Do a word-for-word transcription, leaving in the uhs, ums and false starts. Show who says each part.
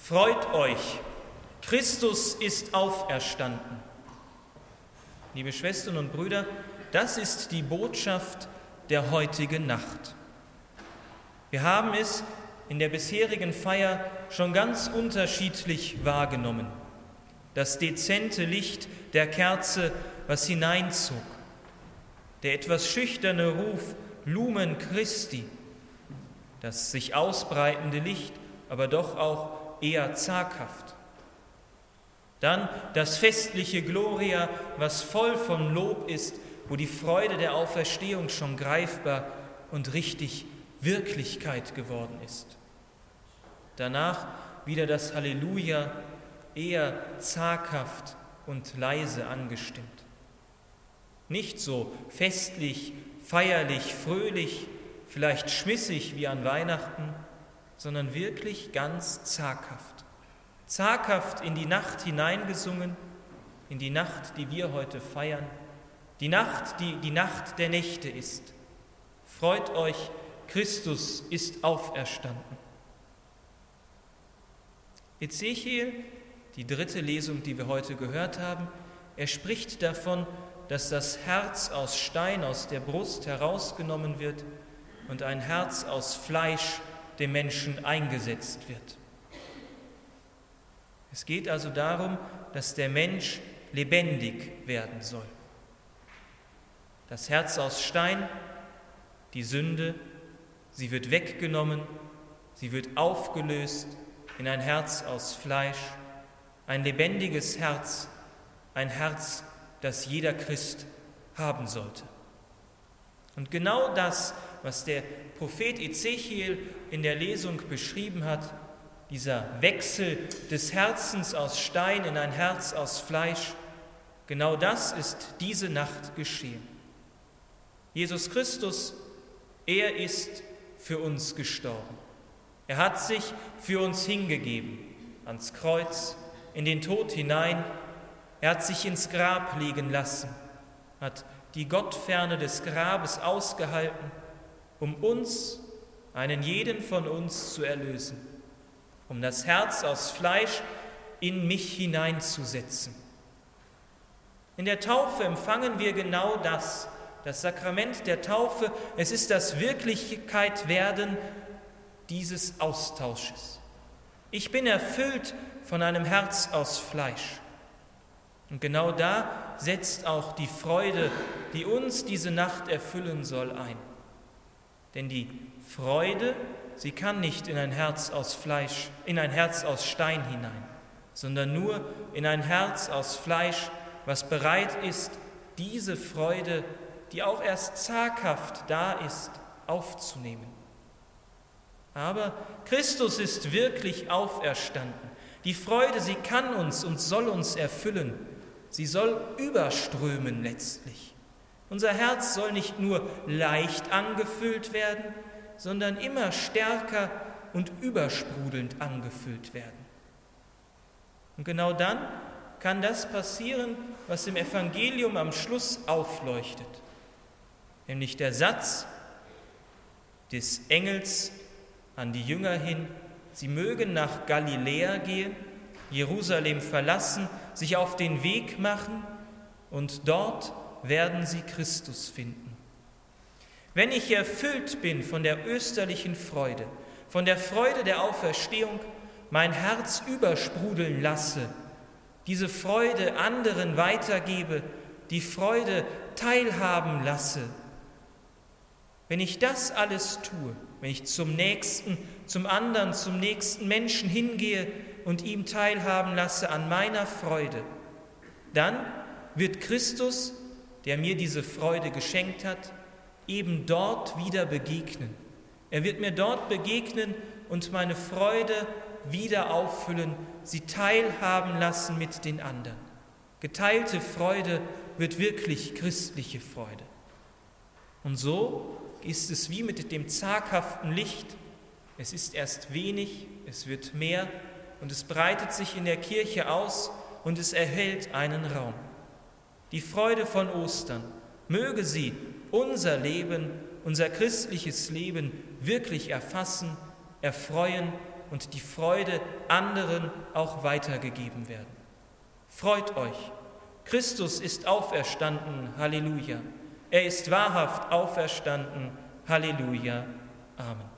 Speaker 1: Freut euch, Christus ist auferstanden. Liebe Schwestern und Brüder, das ist die Botschaft der heutigen Nacht. Wir haben es in der bisherigen Feier schon ganz unterschiedlich wahrgenommen. Das dezente Licht der Kerze, was hineinzog. Der etwas schüchterne Ruf Lumen Christi. Das sich ausbreitende Licht, aber doch auch eher zaghaft. Dann das festliche Gloria, was voll von Lob ist, wo die Freude der Auferstehung schon greifbar und richtig Wirklichkeit geworden ist. Danach wieder das Halleluja, eher zaghaft und leise angestimmt. Nicht so festlich, feierlich, fröhlich, vielleicht schmissig wie an Weihnachten, sondern wirklich ganz zaghaft. Zaghaft in die Nacht hineingesungen, in die Nacht, die wir heute feiern, die Nacht, die die Nacht der Nächte ist. Freut euch, Christus ist auferstanden. Ezechiel, die dritte Lesung, die wir heute gehört haben, er spricht davon, dass das Herz aus Stein aus der Brust herausgenommen wird und ein Herz aus Fleisch dem Menschen eingesetzt wird. Es geht also darum, dass der Mensch lebendig werden soll. Das Herz aus Stein, die Sünde, sie wird weggenommen, sie wird aufgelöst in ein Herz aus Fleisch, ein lebendiges Herz, ein Herz, das jeder Christ haben sollte. Und genau das, was der Prophet Ezechiel in der Lesung beschrieben hat, dieser Wechsel des Herzens aus Stein in ein Herz aus Fleisch, genau das ist diese Nacht geschehen. Jesus Christus, er ist für uns gestorben. Er hat sich für uns hingegeben, ans Kreuz, in den Tod hinein. Er hat sich ins Grab legen lassen, hat die Gottferne des Grabes ausgehalten, um uns, einen jeden von uns zu erlösen, um das Herz aus Fleisch in mich hineinzusetzen. In der Taufe empfangen wir genau das, das Sakrament der Taufe. Es ist das Wirklichkeitwerden dieses Austausches. Ich bin erfüllt von einem Herz aus Fleisch. Und genau da setzt auch die Freude, die uns diese Nacht erfüllen soll, ein. Denn die Freude, sie kann nicht in ein Herz aus Fleisch, in ein Herz aus Stein hinein, sondern nur in ein Herz aus Fleisch, was bereit ist, diese Freude, die auch erst zaghaft da ist, aufzunehmen. Aber Christus ist wirklich auferstanden. Die Freude, sie kann uns und soll uns erfüllen. Sie soll überströmen letztlich. Unser Herz soll nicht nur leicht angefüllt werden, sondern immer stärker und übersprudelnd angefüllt werden. Und genau dann kann das passieren, was im Evangelium am Schluss aufleuchtet, nämlich der Satz des Engels an die Jünger hin: Sie mögen nach Galiläa gehen, Jerusalem verlassen, sich auf den Weg machen und dort werden sie Christus finden. Wenn ich erfüllt bin von der österlichen Freude, von der Freude der Auferstehung, mein Herz übersprudeln lasse, diese Freude anderen weitergebe, die Freude teilhaben lasse, wenn ich das alles tue, wenn ich zum Nächsten, zum anderen, zum nächsten Menschen hingehe und ihm teilhaben lasse an meiner Freude, dann wird Christus, der mir diese Freude geschenkt hat, eben dort wieder begegnen. Er wird mir dort begegnen und meine Freude wieder auffüllen, sie teilhaben lassen mit den anderen. Geteilte Freude wird wirklich christliche Freude. Und so ist es wie mit dem zaghaften Licht. Es ist erst wenig, es wird mehr und es breitet sich in der Kirche aus und es erhält einen Raum. Die Freude von Ostern, möge sie unser Leben, unser christliches Leben wirklich erfassen, erfreuen und die Freude anderen auch weitergegeben werden. Freut euch, Christus ist auferstanden, Halleluja. Er ist wahrhaft auferstanden, Halleluja. Amen.